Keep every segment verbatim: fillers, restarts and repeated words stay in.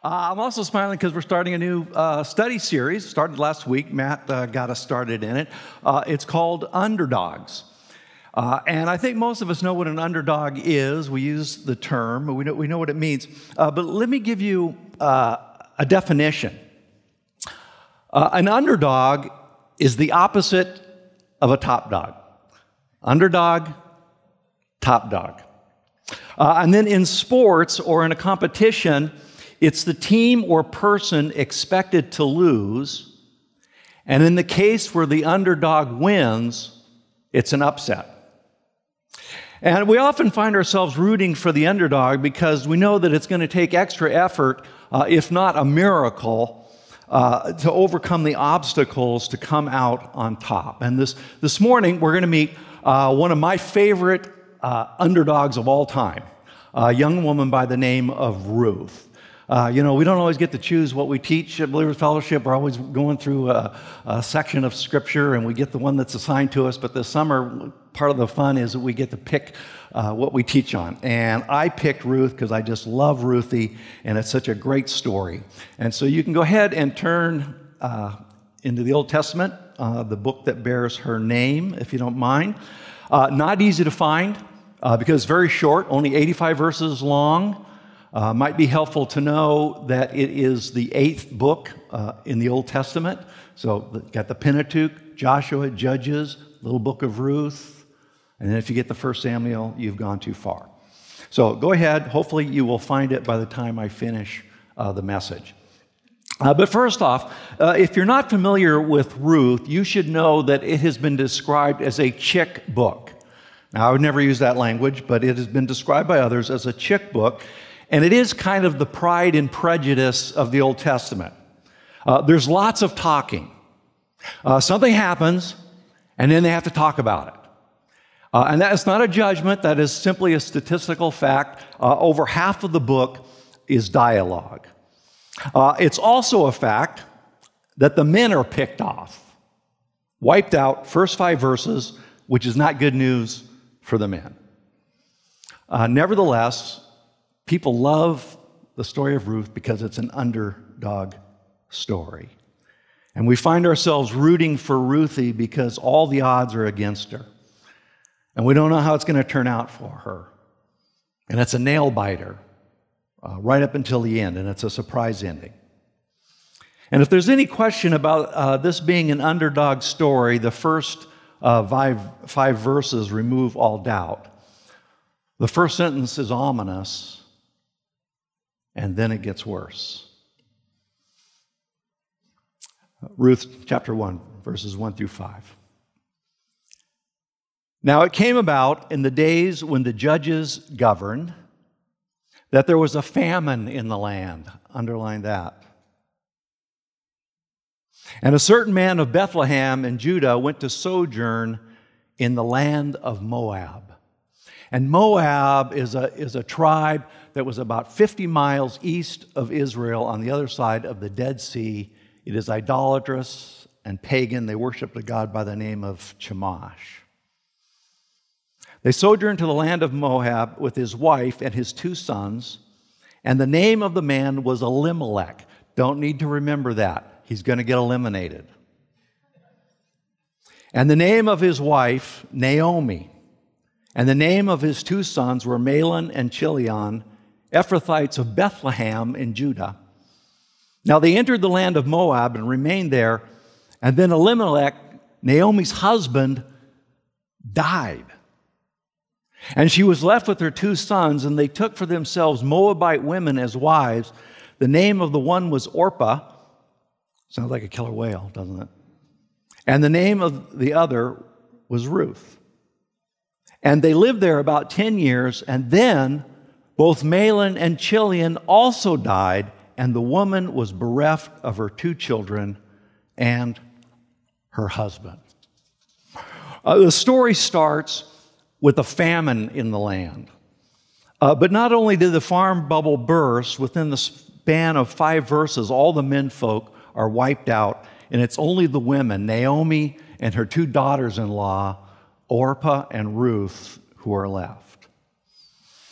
Uh, I'm also smiling because we're starting a new uh, study series. Started last week. Matt uh, got us started in it. Uh, it's called Underdogs. Uh, and I think most of us know what an underdog is. We use the term. We know, we know what it means. Uh, but let me give you uh, a definition. Uh, an underdog is the opposite of a top dog. Underdog, top dog. Uh, and then in sports or in a competition, it's the team or person expected to lose, and in the case where the underdog wins, it's an upset. And we often find ourselves rooting for the underdog because we know that it's going to take extra effort, uh, if not a miracle, uh, to overcome the obstacles to come out on top. And this, this morning, we're going to meet uh, one of my favorite uh, underdogs of all time, a young woman by the name of Ruth. Uh, you know, we don't always get to choose what we teach at Believers Fellowship. We're always going through a, a section of Scripture, and we get the one that's assigned to us. But this summer, part of the fun is that we get to pick uh, what we teach on. And I picked Ruth because I just love Ruthie, and it's such a great story. And so you can go ahead and turn uh, into the Old Testament, uh, the book that bears her name, if you don't mind. Uh, not easy to find uh, because it's very short, only eighty-five verses long. Uh, might be helpful to know that it is the eighth book uh, in the Old Testament. So got the Pentateuch, Joshua, Judges, little book of Ruth, and then if you get the First Samuel, you've gone too far. So go ahead. Hopefully you will find it by the time I finish uh, the message. Uh, but first off, uh, if you're not familiar with Ruth, you should know that it has been described as a chick book. Now, I would never use that language, but it has been described by others as a chick book. And it is kind of the Pride and Prejudice of the Old Testament. Uh, there's lots of talking. Uh, something happens, and then they have to talk about it. Uh, and that is not a judgment. That is simply a statistical fact. Uh, over half of the book is dialogue. Uh, it's also a fact that the men are picked off, wiped out, first five verses, which is not good news for the men. Uh, nevertheless, people love the story of Ruth because it's an underdog story. And we find ourselves rooting for Ruthie because all the odds are against her. And we don't know how it's going to turn out for her. And it's a nail biter uh, right up until the end, and it's a surprise ending. And if there's any question about uh, this being an underdog story, the first uh, five, five verses remove all doubt. The first sentence is ominous. And then it gets worse. Ruth chapter one, verses one through five. Now it came about in the days when the judges governed that there was a famine in the land. Underline that. And a certain man of Bethlehem in Judah went to sojourn in the land of Moab. And Moab is a, is a tribe that was about fifty miles east of Israel on the other side of the Dead Sea. It is idolatrous and pagan. They worshiped a god by the name of Chemosh. They sojourned to the land of Moab with his wife and his two sons, and the name of the man was Elimelech. Don't need to remember that. He's going to get eliminated. And the name of his wife, Naomi. And the name of his two sons were Mahlon and Chilion, Ephrathites of Bethlehem in Judah. Now they entered the land of Moab and remained there, and then Elimelech, Naomi's husband, died. And she was left with her two sons, and they took for themselves Moabite women as wives. The name of the one was Orpah. Sounds like a killer whale, doesn't it? And the name of the other was Ruth. And they lived there about ten years, and then both Mahlon and Chilion also died, and the woman was bereft of her two children and her husband. Uh, the story starts with a famine in the land. Uh, but not only did the farm bubble burst, within the span of five verses, all the menfolk are wiped out, and it's only the women, Naomi and her two daughters-in-law, Orpah and Ruth, who are left.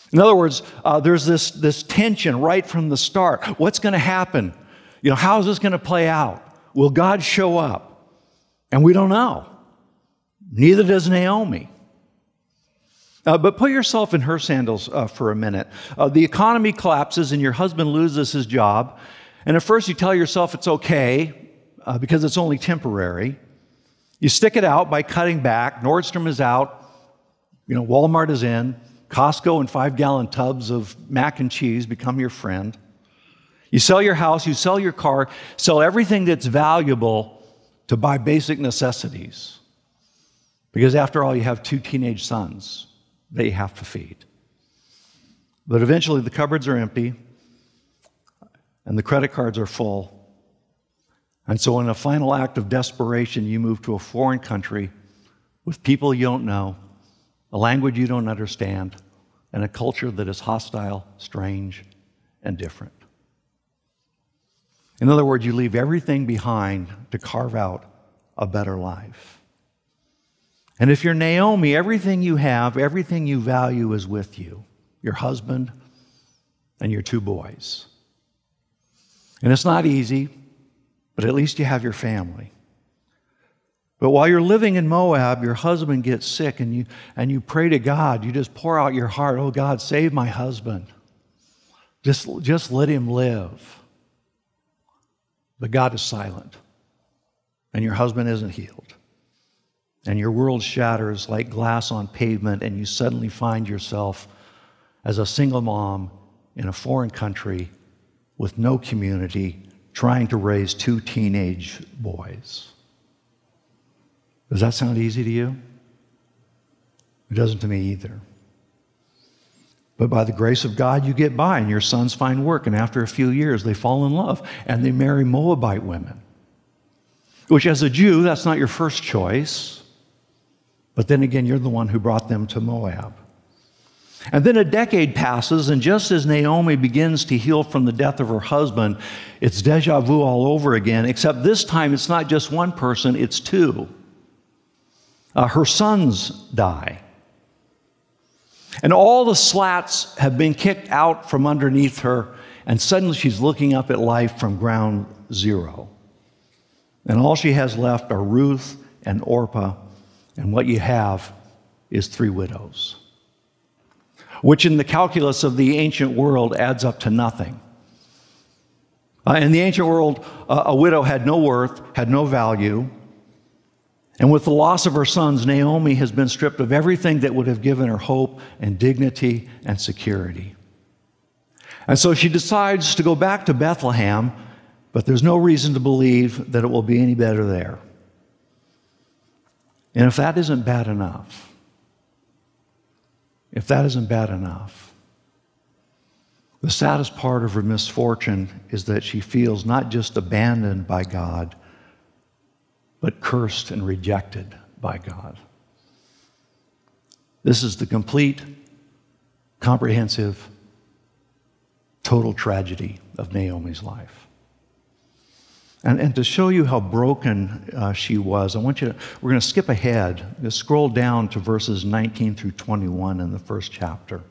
In other words, uh, there's this, this tension right from the start. What's going to happen? You know, how is this going to play out? Will God show up? And we don't know. Neither does Naomi. Uh, but put yourself in her sandals uh, for a minute. Uh, the economy collapses and your husband loses his job. And at first you tell yourself it's okay uh, because it's only temporary. You stick it out by cutting back. Nordstrom is out. You know, Walmart is in. Costco and five-gallon tubs of mac and cheese become your friend. You sell your house, you sell your car, sell everything that's valuable to buy basic necessities. Because after all, you have two teenage sons that you have to feed. But eventually the cupboards are empty and the credit cards are full. And so in a final act of desperation, you move to a foreign country with people you don't know, a language you don't understand, and a culture that is hostile, strange, and different. In other words, you leave everything behind to carve out a better life. And if you're Naomi, everything you have, everything you value is with you, your husband and your two boys. And it's not easy, but at least you have your family. But while you're living in Moab, your husband gets sick and you, and you pray to God. You just pour out your heart, oh God, save my husband. Just, just let him live. But God is silent, and your husband isn't healed. And your world shatters like glass on pavement, and you suddenly find yourself as a single mom in a foreign country with no community, trying to raise two teenage boys. Does that sound easy to you? It doesn't to me either. But by the grace of God, you get by, and your sons find work, and after a few years, they fall in love, and they marry Moabite women. Which, as a Jew, that's not your first choice. But then again, you're the one who brought them to Moab. And then a decade passes, and just as Naomi begins to heal from the death of her husband, it's deja vu all over again, except this time it's not just one person, it's two. Uh, her sons die. And all the slats have been kicked out from underneath her, and suddenly she's looking up at life from ground zero. And all she has left are Ruth and Orpah, and what you have is three widows, which in the calculus of the ancient world adds up to nothing. Uh, in the ancient world, uh, a widow had no worth, had no value. And with the loss of her sons, Naomi has been stripped of everything that would have given her hope and dignity and security. And so she decides to go back to Bethlehem, but there's no reason to believe that it will be any better there. And if that isn't bad enough, if that isn't bad enough, the saddest part of her misfortune is that she feels not just abandoned by God, but cursed and rejected by God. This is the complete, comprehensive, total tragedy of Naomi's life. And, and to show you how broken uh, she was, I want you to, we're going to skip ahead. Just scroll down to verses nineteen through twenty-one in the first chapter.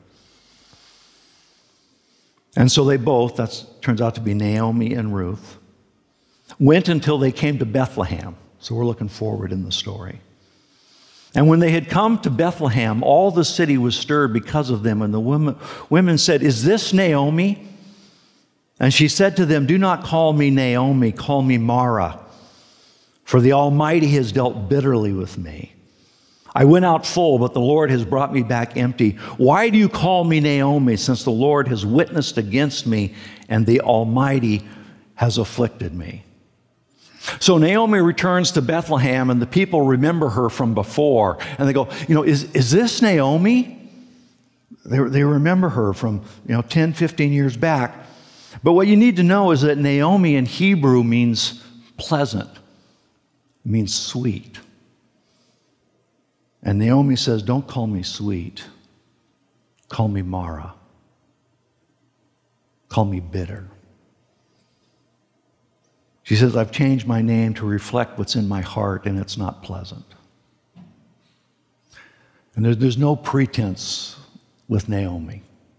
And so they both, that turns out to be Naomi and Ruth, went until they came to Bethlehem. So we're looking forward in the story. And when they had come to Bethlehem, all the city was stirred because of them. And the women, women said, "Is this Naomi?" And she said to them, "Do not call me Naomi, call me Mara, for the Almighty has dealt bitterly with me. I went out full, but the Lord has brought me back empty. Why do you call me Naomi, since the Lord has witnessed against me and the Almighty has afflicted me?" So Naomi returns to Bethlehem, and the people remember her from before. And they go, you know, is, is this Naomi? They, they remember her from, you know, ten, fifteen years back. But what you need to know is that Naomi in Hebrew means pleasant. It means sweet. And Naomi says, "Don't call me sweet. Call me Mara. Call me bitter." She says, "I've changed my name to reflect what's in my heart, and it's not pleasant." And there's, there's no pretense with Naomi.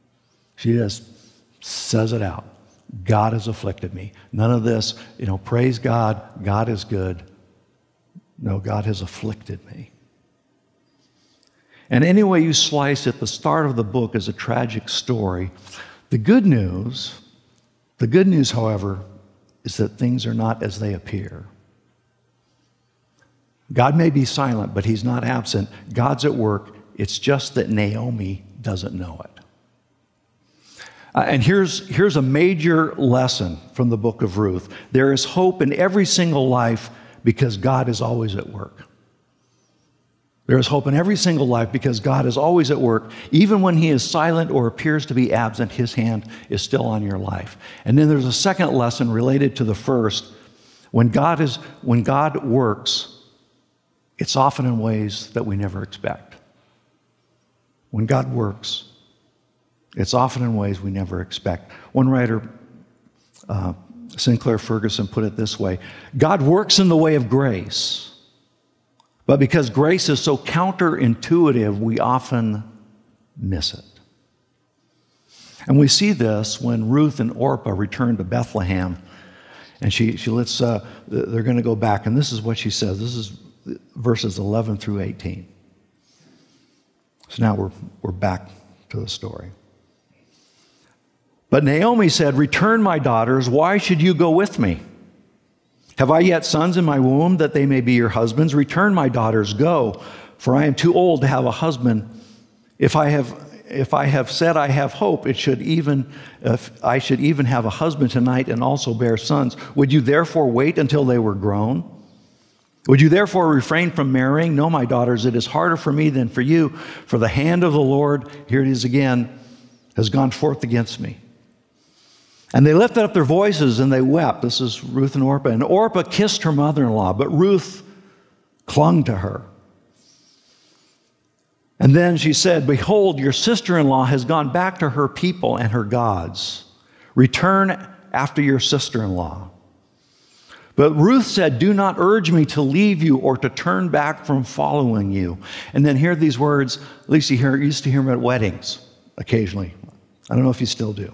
She just says it out. God has afflicted me. None of this, you know, praise God, God is good. No, God has afflicted me. And any way you slice it, the start of the book is a tragic story. The good news, the good news, however, is that things are not as they appear. God may be silent, but he's not absent. God's at work. It's just that Naomi doesn't know it. Uh, and here's, here's a major lesson from the book of Ruth. There is hope in every single life because God is always at work. There is hope in every single life because God is always at work. Even when he is silent or appears to be absent, his hand is still on your life. And then there's a second lesson related to the first. When God is, when God works, it's often in ways that we never expect. When God works, it's often in ways we never expect. One writer, uh, Sinclair Ferguson, put it this way: God works in the way of grace, but because grace is so counterintuitive, we often miss it. And we see this when Ruth and Orpah return to Bethlehem, and she, she lets, uh, they're going to go back, and this is what she says. This is verses eleven through eighteen. So now we're, we're back to the story. But Naomi said, "Return, my daughters. Why should you go with me? Have I yet sons in my womb that they may be your husbands? Return, my daughters, go, for I am too old to have a husband. If I have, if I have said I have hope, it should even, if I should even have a husband tonight and also bear sons. Would you therefore wait until they were grown? Would you therefore refrain from marrying? No, my daughters, it is harder for me than for you, for the hand of the Lord," here it is again, "has gone forth against me." And they lifted up their voices and they wept. This is Ruth and Orpah. And Orpah kissed her mother-in-law, but Ruth clung to her. And then she said, "Behold, your sister-in-law has gone back to her people and her gods. Return after your sister-in-law." But Ruth said, "Do not urge me to leave you or to turn back from following you." And then hear these words, at least you hear, used to hear them at weddings occasionally. I don't know if you still do.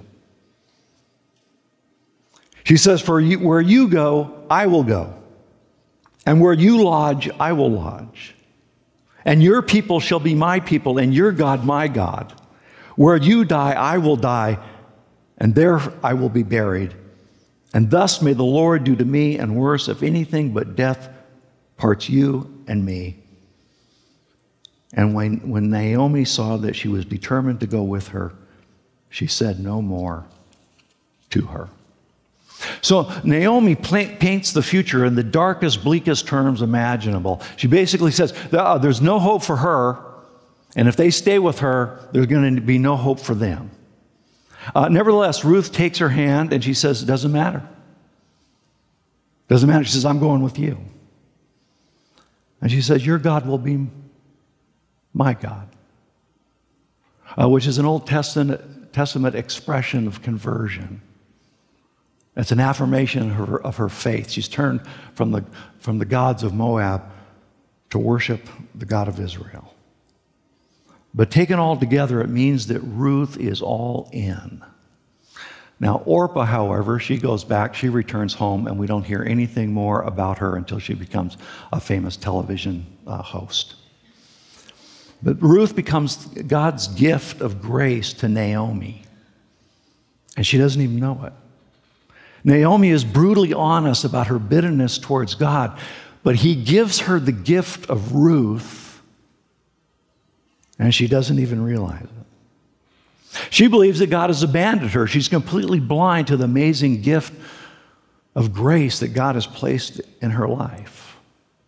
She says, "For you, where you go, I will go. And where you lodge, I will lodge. And your people shall be my people, and your God my God. Where you die, I will die, and there I will be buried. And thus may the Lord do to me, and worse, if anything but death parts you and me." And when, when Naomi saw that she was determined to go with her, she said no more to her. So Naomi paints the future in the darkest, bleakest terms imaginable. She basically says, oh, there's no hope for her, and if they stay with her, there's going to be no hope for them. Uh, nevertheless, Ruth takes her hand and she says, "It doesn't matter. Doesn't matter." She says, "I'm going with you." And she says, "Your God will be my God," uh, which is an Old Testament, Testament expression of conversion. It's an affirmation of her, of her faith. She's turned from the, from the gods of Moab to worship the God of Israel. But taken all together, it means that Ruth is all in. Now, Orpah, however, she goes back, she returns home, and we don't hear anything more about her until she becomes a famous television uh, host. But Ruth becomes God's gift of grace to Naomi, and she doesn't even know it. Naomi is brutally honest about her bitterness towards God, but he gives her the gift of Ruth, and she doesn't even realize it. She believes that God has abandoned her. She's completely blind to the amazing gift of grace that God has placed in her life.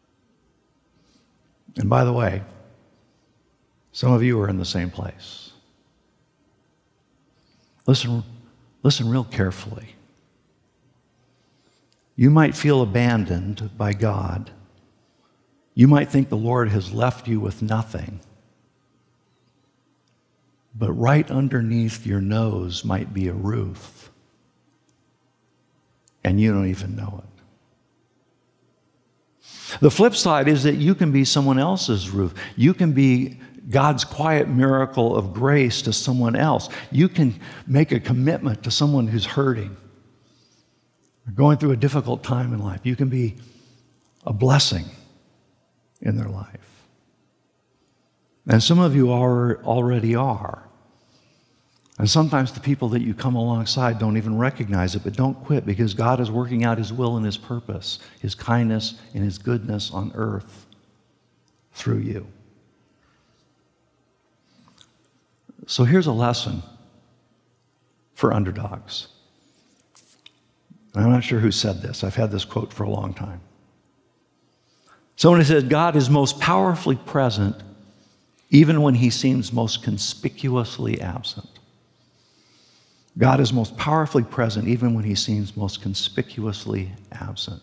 And by the way, some of you are in the same place. Listen, listen real carefully. You might feel abandoned by God. You might think the Lord has left you with nothing. But right underneath your nose might be a Ruth, and you don't even know it. The flip side is that you can be someone else's Ruth. You can be God's quiet miracle of grace to someone else. You can make a commitment to someone who's hurting, or going through a difficult time in life. You can be a blessing in their life. And some of you are already are. And sometimes the people that you come alongside don't even recognize it, but don't quit, because God is working out his will and his purpose, his kindness and his goodness on earth through you. So here's a lesson for underdogs. And I'm not sure who said this. I've had this quote for a long time. Someone said, God is most powerfully present even when he seems most conspicuously absent. God is most powerfully present even when he seems most conspicuously absent.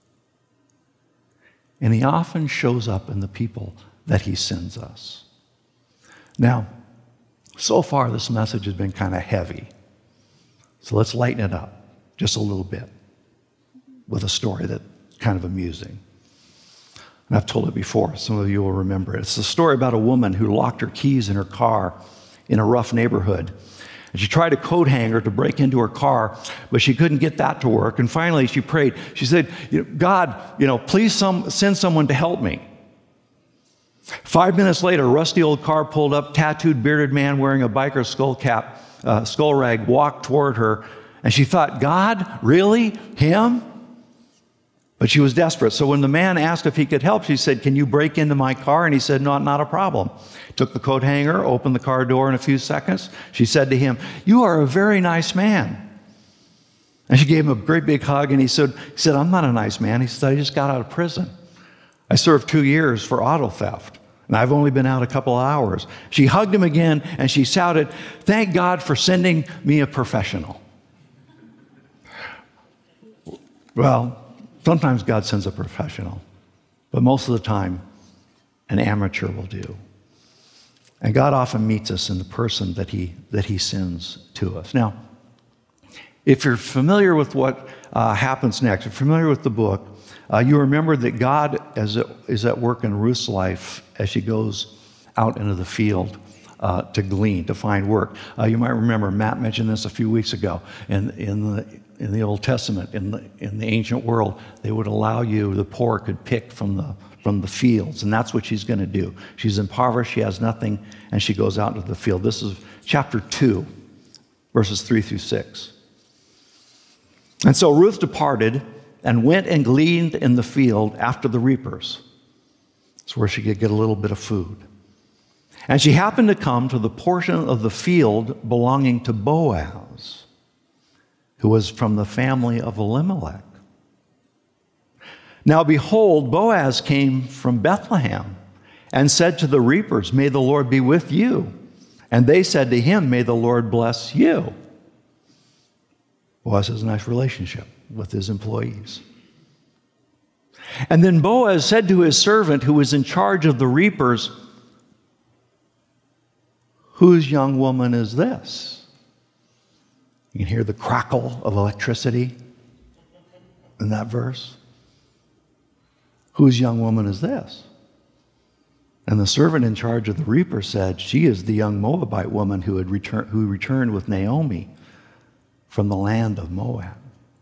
And he often shows up in the people that he sends us. Now, so far this message has been kind of heavy. So let's lighten it up just a little bit with a story that's kind of amusing. And I've told it before. Some of you will remember it. It's a story about a woman who locked her keys in her car in a rough neighborhood. And she tried a coat hanger to break into her car, but she couldn't get that to work. And finally, she prayed. She said, God, you know, please some, send someone to help me. Five minutes later, a rusty old car pulled up. Tattooed, bearded man wearing a biker skull cap, uh, skull rag, walked toward her. And she thought, God, really? Him? But she was desperate. So when the man asked if he could help, she said, can you break into my car? And he said, no, not a problem. Took the coat hanger, opened the car door in a few seconds. She said to him, you are a very nice man. And she gave him a great big hug, and he said, he said, I'm not a nice man. He said, I just got out of prison. I served two years for auto theft, and I've only been out a couple of hours. She hugged him again, and she shouted, thank God for sending me a professional. Well, sometimes God sends a professional, but most of the time, an amateur will do. And God often meets us in the person that he, that he sends to us. Now, if you're familiar with what uh, happens next, if you're familiar with the book, uh, you remember that God is at, is at work in Ruth's life as she goes out into the field uh, to glean, to find work. Uh, you might remember, Matt mentioned this a few weeks ago, in, in the In the Old Testament, in the, in the ancient world, they would allow you, the poor could pick from the, from the fields, and that's what she's going to do. She's impoverished, she has nothing, and she goes out into the field. This is chapter two, verses three through six. And so Ruth departed and went and gleaned in the field after the reapers. It's where she could get a little bit of food. And she happened to come to the portion of the field belonging to Boaz, who was from the family of Elimelech. Now behold, Boaz came from Bethlehem and said to the reapers, may the Lord be with you. And they said to him, may the Lord bless you. Boaz has a nice relationship with his employees. And then Boaz said to his servant who was in charge of the reapers, whose young woman is this? You can hear the crackle of electricity in that verse. Whose young woman is this? And the servant in charge of the reaper said, she is the young Moabite woman who had returned, who returned with Naomi from the land of Moab.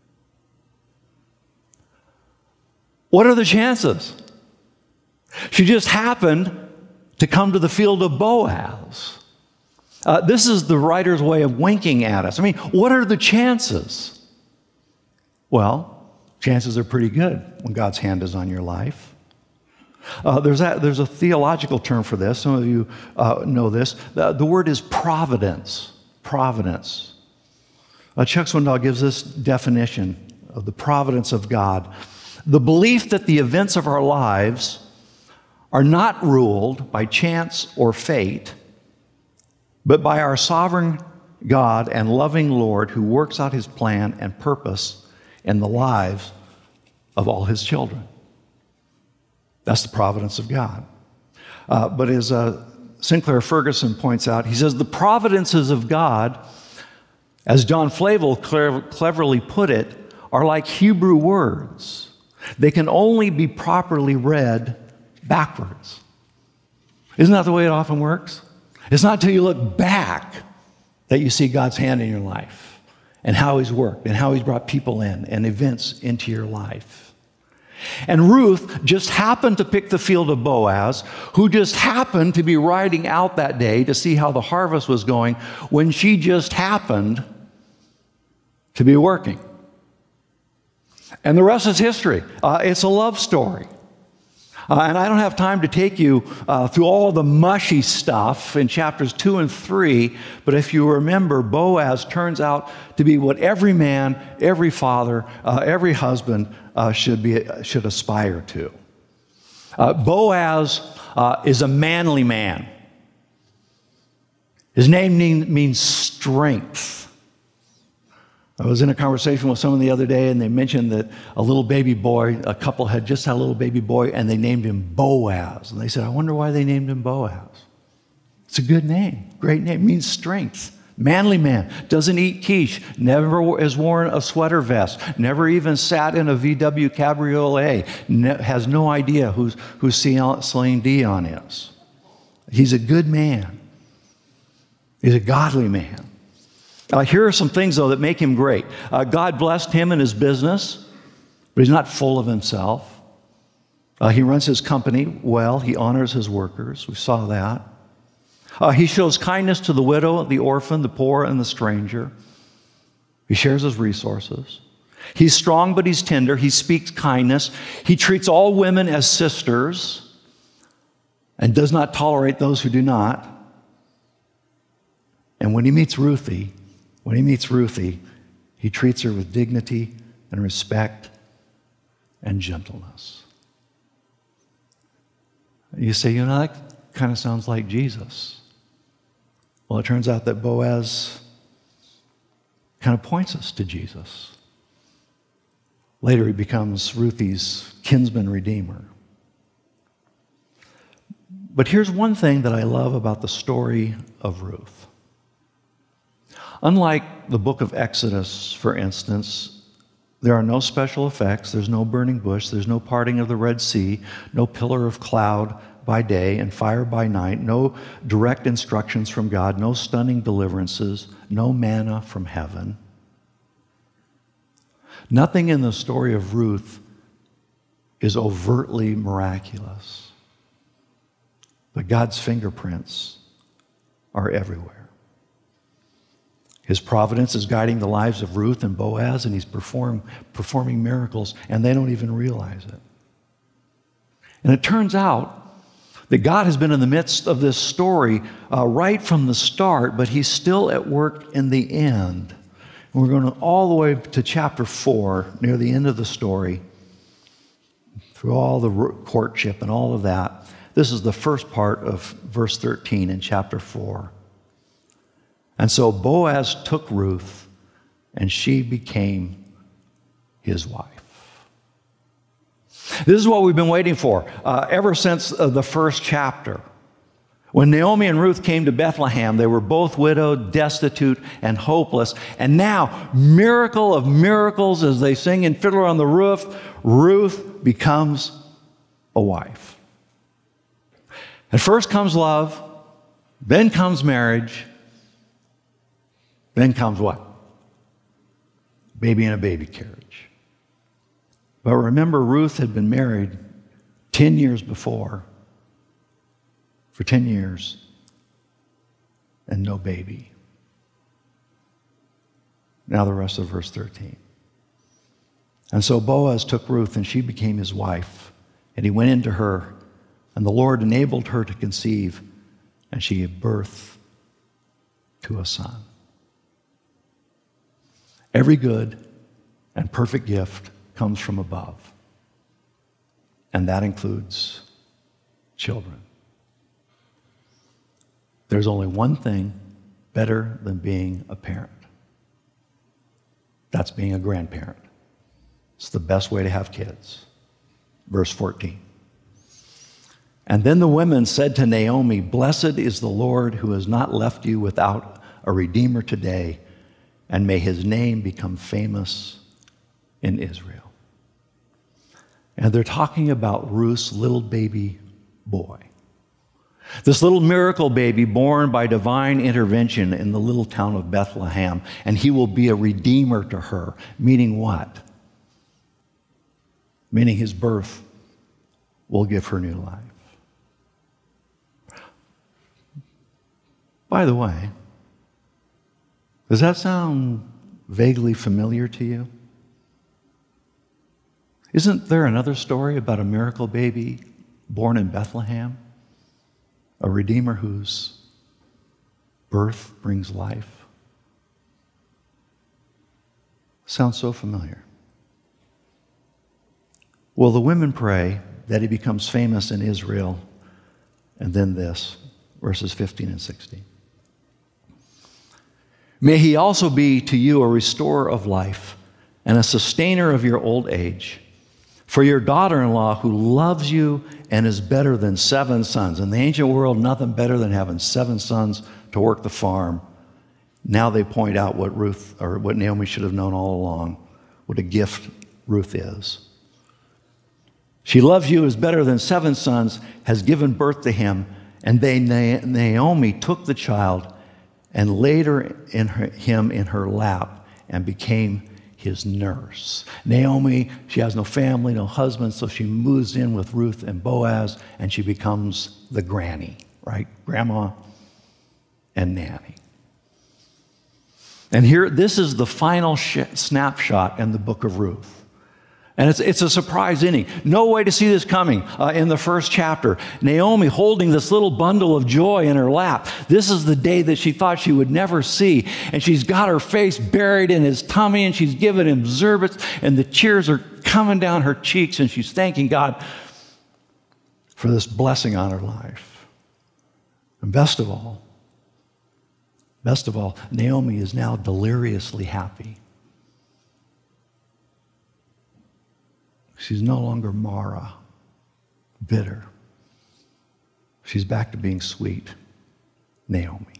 What are the chances? She just happened to come to the field of Boaz. Uh, this is the writer's way of winking at us. I mean, what are the chances? Well, chances are pretty good when God's hand is on your life. Uh, there's, a, there's a theological term for this. Some of you uh, know this. The, the word is providence. Providence. Uh, Chuck Swindoll gives this definition of the providence of God. The belief that the events of our lives are not ruled by chance or fate, but by our sovereign God and loving Lord who works out his plan and purpose in the lives of all his children. That's the providence of God. Uh, but as uh, Sinclair Ferguson points out, he says, the providences of God, as John Flavel clever, cleverly put it, are like Hebrew words. They can only be properly read backwards. Isn't that the way it often works? It's not until you look back that you see God's hand in your life and how he's worked and how he's brought people in and events into your life. And Ruth just happened to pick the field of Boaz, who just happened to be riding out that day to see how the harvest was going when she just happened to be working. And the rest is history. Uh, it's a love story. Uh, and I don't have time to take you uh, through all the mushy stuff in chapters two and three, but if you remember, Boaz turns out to be what every man, every father, uh, every husband uh, should be should aspire to. Uh, Boaz uh, is a manly man. His name mean, means strength. I was in a conversation with someone the other day, and they mentioned that a little baby boy, a couple had just had a little baby boy, and they named him Boaz. And they said, I wonder why they named him Boaz. It's a good name, great name, means strength. Manly man, doesn't eat quiche, never has worn a sweater vest, never even sat in a V W cabriolet, ne- has no idea who's, who Celine Dion is. He's a good man. He's a godly man. Uh, here are some things, though, that make him great. Uh, God blessed him in his business, but he's not full of himself. Uh, he runs his company well. He honors his workers. We saw that. Uh, he shows kindness to the widow, the orphan, the poor, and the stranger. He shares his resources. He's strong, but he's tender. He speaks kindness. He treats all women as sisters and does not tolerate those who do not. And when he meets Ruthie, When he meets Ruthie, he treats her with dignity and respect and gentleness. You say, you know, that kind of sounds like Jesus. Well, it turns out that Boaz kind of points us to Jesus. Later, he becomes Ruthie's kinsman redeemer. But here's one thing that I love about the story of Ruth. Unlike the book of Exodus, for instance, there are no special effects, there's no burning bush, there's no parting of the Red Sea, no pillar of cloud by day and fire by night, no direct instructions from God, no stunning deliverances, no manna from heaven. Nothing in the story of Ruth is overtly miraculous, but God's fingerprints are everywhere. His providence is guiding the lives of Ruth and Boaz, and he's perform, performing miracles, and they don't even realize it. And it turns out that God has been in the midst of this story uh, right from the start, but he's still at work in the end. And we're going all the way to chapter four, near the end of the story, through all the courtship and all of that. This is the first part of verse thirteen in chapter four. And so Boaz took Ruth, and she became his wife. This is what we've been waiting for uh, ever since uh, the first chapter. When Naomi and Ruth came to Bethlehem, they were both widowed, destitute, and hopeless. And now, miracle of miracles, as they sing in Fiddler on the Roof, Ruth becomes a wife. And first comes love, then comes marriage, then comes what? Baby in a baby carriage. But remember, Ruth had been married ten years before, for ten years, and no baby. Now the rest of verse thirteen. And so Boaz took Ruth, and she became his wife, and he went into her, and the Lord enabled her to conceive, and she gave birth to a son. Every good and perfect gift comes from above, and that includes children. There's only one thing better than being a parent. That's being a grandparent. It's the best way to have kids. Verse fourteen. And then the women said to Naomi, "Blessed is the Lord who has not left you without a redeemer today, and may his name become famous in Israel." And they're talking about Ruth's little baby boy. This little miracle baby born by divine intervention in the little town of Bethlehem, and he will be a redeemer to her. Meaning what? Meaning his birth will give her new life. By the way, does that sound vaguely familiar to you? Isn't there another story about a miracle baby born in Bethlehem? A redeemer whose birth brings life? Sounds so familiar. Well, the women pray that he becomes famous in Israel, and then this, verses fifteen and sixteen. May he also be to you a restorer of life and a sustainer of your old age. For your daughter-in-law who loves you and is better than seven sons. In the ancient world, nothing better than having seven sons to work the farm. Now they point out what Ruth, or what Naomi should have known all along, what a gift Ruth is. She loves you, is better than seven sons, has given birth to him, and they, Naomi took the child and laid her in her, him in her lap and became his nurse. Naomi, she has no family, no husband, so she moves in with Ruth and Boaz, and she becomes the granny, right? Grandma and nanny. And here, this is the final sh- snapshot in the book of Ruth. And it's, it's a surprise ending. No way to see this coming uh, in the first chapter. Naomi holding this little bundle of joy in her lap. This is the day that she thought she would never see. And she's got her face buried in his tummy, and she's giving him zerbets, and the tears are coming down her cheeks, and she's thanking God for this blessing on her life. And best of all, best of all, Naomi is now deliriously happy. She's no longer Mara, bitter. She's back to being sweet, Naomi.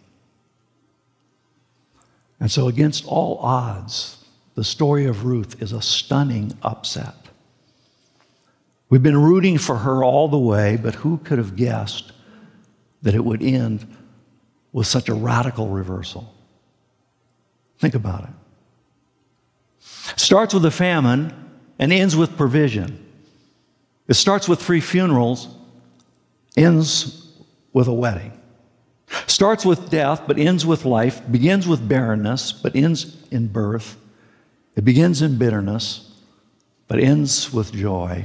And so against all odds, the story of Ruth is a stunning upset. We've been rooting for her all the way, but who could have guessed that it would end with such a radical reversal? Think about it. Starts with a famine and ends with provision. It starts with three funerals, ends with a wedding. Starts with death, but ends with life. Begins with barrenness, but ends in birth. It begins in bitterness, but ends with joy.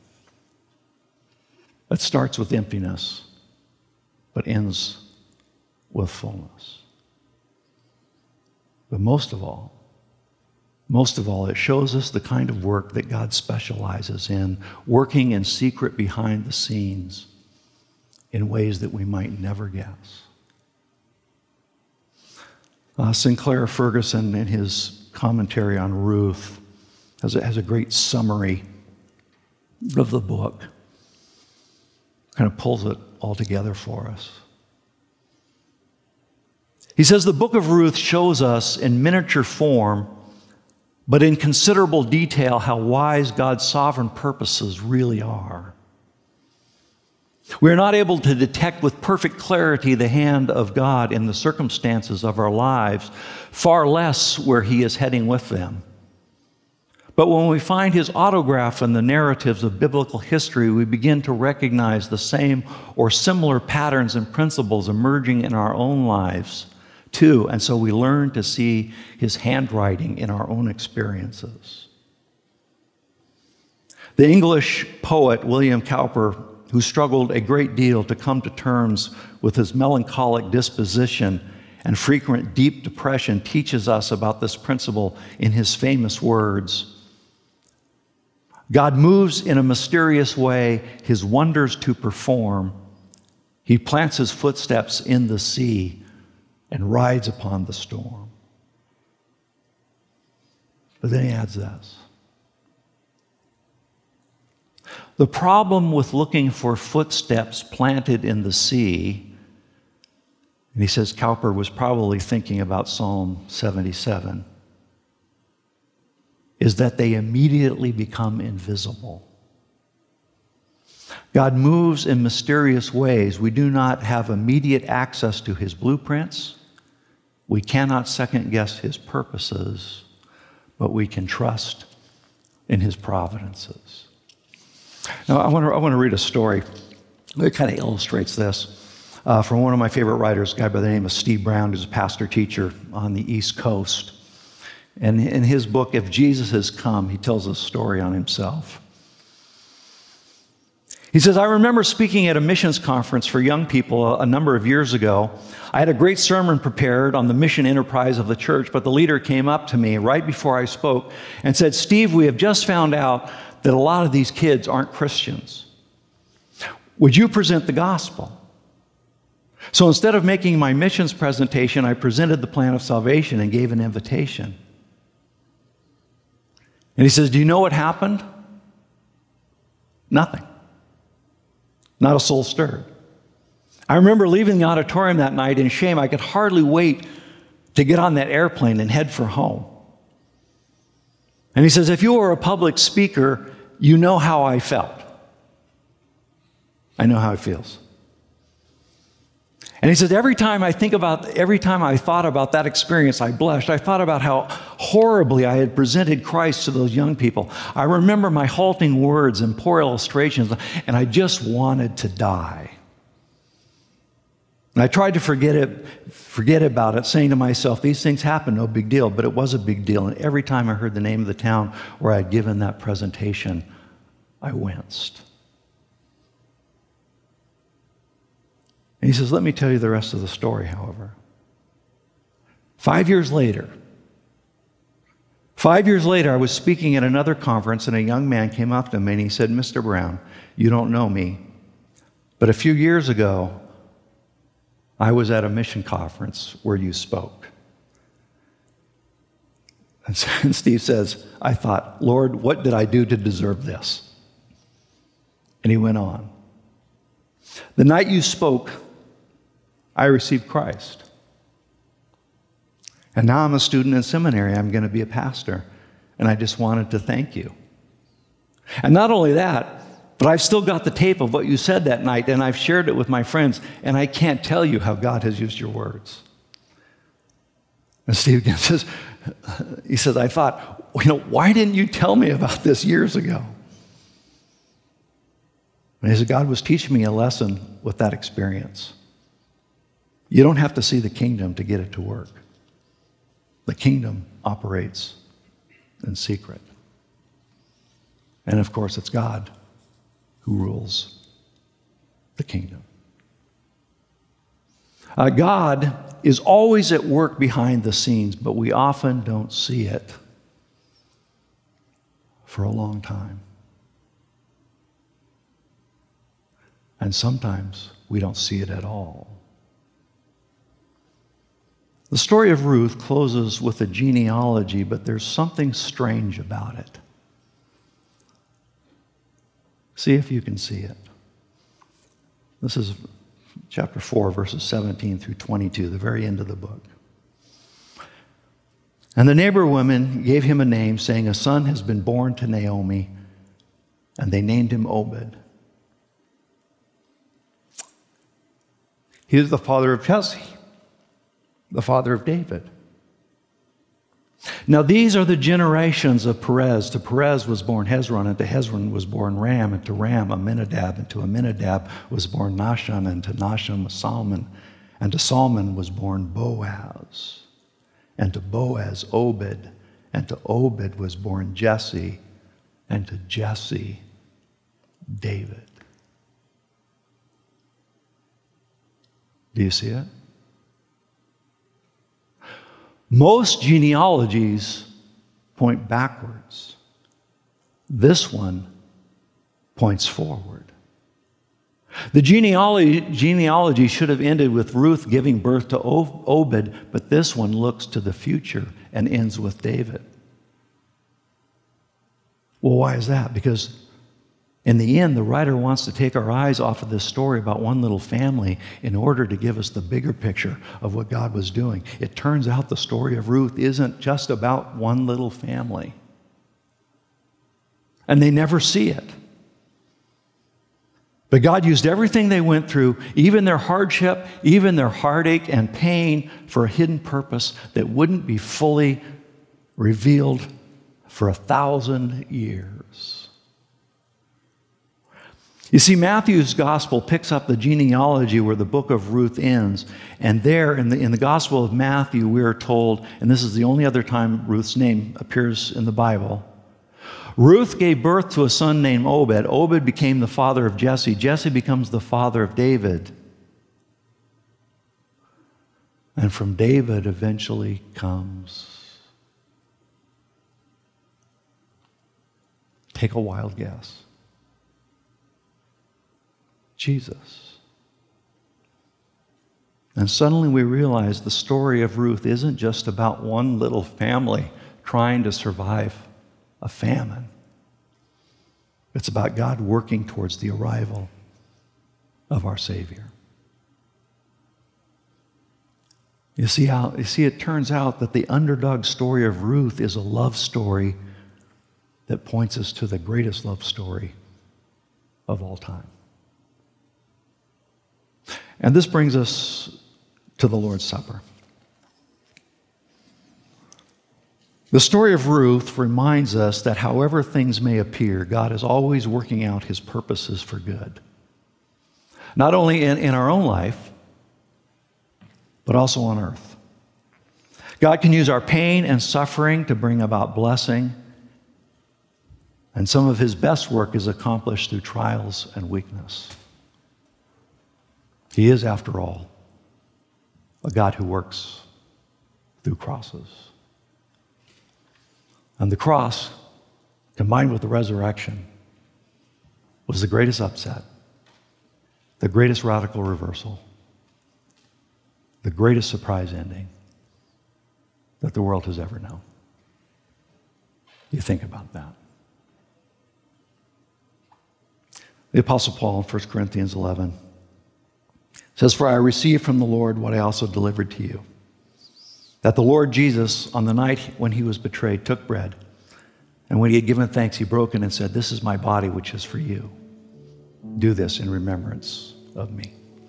It starts with emptiness, but ends with fullness. But most of all, Most of all, it shows us the kind of work that God specializes in, working in secret behind the scenes in ways that we might never guess. Uh, Sinclair Ferguson, in his commentary on Ruth, has a, has a great summary of the book. Kind of pulls it all together for us. He says the book of Ruth shows us in miniature form, but in considerable detail, how wise God's sovereign purposes really are. We are not able to detect with perfect clarity the hand of God in the circumstances of our lives, far less where He is heading with them. But when we find His autograph in the narratives of biblical history, we begin to recognize the same or similar patterns and principles emerging in our own lives too, and so we learn to see His handwriting in our own experiences. The English poet William Cowper, who struggled a great deal to come to terms with his melancholic disposition and frequent deep depression, teaches us about this principle in his famous words. God moves in a mysterious way His wonders to perform. He plants His footsteps in the sea and rides upon the storm. But then he adds this. The problem with looking for footsteps planted in the sea, and he says Cowper was probably thinking about Psalm seventy-seven, is that they immediately become invisible. God moves in mysterious ways. We do not have immediate access to his blueprints. We cannot second guess his purposes, but we can trust in his providences. Now, I want to, I want to read a story that kind of illustrates this uh, from one of my favorite writers, a guy by the name of Steve Brown, who's a pastor teacher on the East Coast. And in his book, If Jesus Has Come, he tells a story on himself. He says, I remember speaking at a missions conference for young people a number of years ago. I had a great sermon prepared on the mission enterprise of the church, but the leader came up to me right before I spoke and said, Steve, we have just found out that a lot of these kids aren't Christians. Would you present the gospel? So instead of making my missions presentation, I presented the plan of salvation and gave an invitation. And he says, do you know what happened? Nothing. Not a soul stirred. I remember leaving the auditorium that night in shame. I could hardly wait to get on that airplane and head for home. And he says, if you were a public speaker, you know how I felt. I know how it feels. And he says, every time I think about, every time I thought about that experience, I blushed. I thought about how horribly I had presented Christ to those young people. I remember my halting words and poor illustrations, and I just wanted to die. And I tried to forget it, forget about it, saying to myself, these things happen, no big deal. But it was a big deal. And every time I heard the name of the town where I'd given that presentation, I winced. And he says, let me tell you the rest of the story, however. Five years later, five years later, I was speaking at another conference, and a young man came up to me, and he said, Mister Brown, you don't know me, but a few years ago, I was at a mission conference where you spoke. And Steve says, I thought, Lord, what did I do to deserve this? And he went on. The night you spoke, I received Christ. And now I'm a student in seminary. I'm going to be a pastor. And I just wanted to thank you. And not only that, but I've still got the tape of what you said that night, and I've shared it with my friends, and I can't tell you how God has used your words. And Steve again says, he says, I thought, you know, why didn't you tell me about this years ago? And he said, God was teaching me a lesson with that experience. You don't have to see the kingdom to get it to work. The kingdom operates in secret. And of course, it's God who rules the kingdom. Uh, God is always at work behind the scenes, but we often don't see it for a long time. And sometimes we don't see it at all. The story of Ruth closes with a genealogy, but there's something strange about it. See if you can see it. This is chapter four, verses seventeen through twenty-two, the very end of the book. And the neighbor women gave him a name, saying, a son has been born to Naomi, and they named him Obed. He is the father of Jesse, the father of David. Now these are the generations of Perez. To Perez was born Hezron, and to Hezron was born Ram, and to Ram Amminadab, and to Amminadab was born Nahshon, and to Nahshon was Salmon, and to Salmon was born Boaz, and to Boaz Obed, and to Obed was born Jesse, and to Jesse David. Do you see it? Most genealogies point backwards. This one points forward. The genealogy, genealogy should have ended with Ruth giving birth to Obed, but this one looks to the future and ends with David. Well, why is that? Because in the end, the writer wants to take our eyes off of this story about one little family in order to give us the bigger picture of what God was doing. It turns out the story of Ruth isn't just about one little family. And they never see it. But God used everything they went through, even their hardship, even their heartache and pain, for a hidden purpose that wouldn't be fully revealed for a thousand years. You see, Matthew's gospel picks up the genealogy where the book of Ruth ends. And there in the, in the gospel of Matthew, we are told, and this is the only other time Ruth's name appears in the Bible, Ruth gave birth to a son named Obed. Obed became the father of Jesse. Jesse becomes the father of David. And from David eventually comes, take a wild guess, Jesus. And suddenly we realize the story of Ruth isn't just about one little family trying to survive a famine. It's about God working towards the arrival of our Savior. You see how, you see, it turns out that the underdog story of Ruth is a love story that points us to the greatest love story of all time. And this brings us to the Lord's Supper. The story of Ruth reminds us that however things may appear, God is always working out his purposes for good. Not only in, in our own life, but also on earth. God can use our pain and suffering to bring about blessing, and some of his best work is accomplished through trials and weakness. He is, after all, a God who works through crosses. And the cross, combined with the resurrection, was the greatest upset, the greatest radical reversal, the greatest surprise ending that the world has ever known. You think about that. The Apostle Paul in First Corinthians eleven says, "For I received from the Lord what I also delivered to you, that the Lord Jesus, on the night when he was betrayed, took bread, and when he had given thanks, he broke it and said, 'This is my body, which is for you. Do this in remembrance of me.'"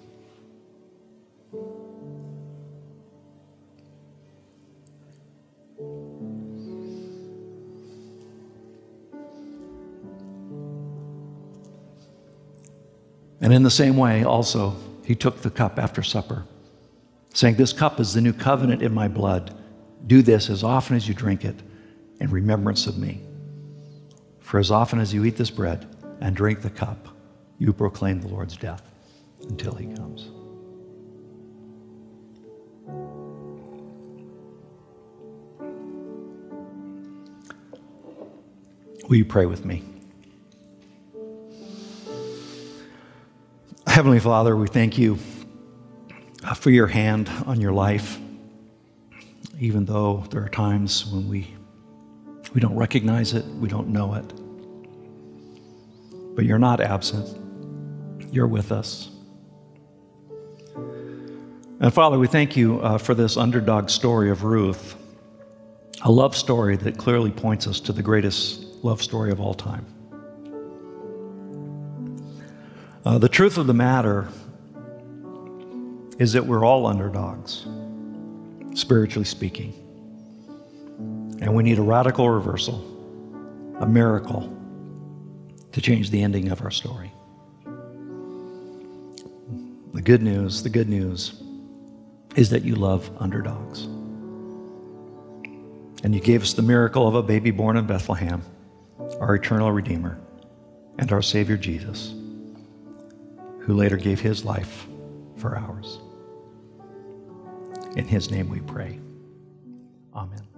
And in the same way, also, he took the cup after supper, saying, "This cup is the new covenant in my blood. Do this as often as you drink it in remembrance of me. For as often as you eat this bread and drink the cup, you proclaim the Lord's death until he comes." Will you pray with me? Heavenly Father, we thank you for your hand on your life, even though there are times when we, we don't recognize it, we don't know it. But you're not absent. You're with us. And Father, we thank you uh, for this underdog story of Ruth, a love story that clearly points us to the greatest love story of all time. Uh, the truth of the matter is that we're all underdogs, spiritually speaking. And we need a radical reversal, a miracle, to change the ending of our story. The good news, the good news is that you love underdogs. And you gave us the miracle of a baby born in Bethlehem, our eternal Redeemer, and our Savior Jesus, who later gave his life for ours. In his name we pray. Amen.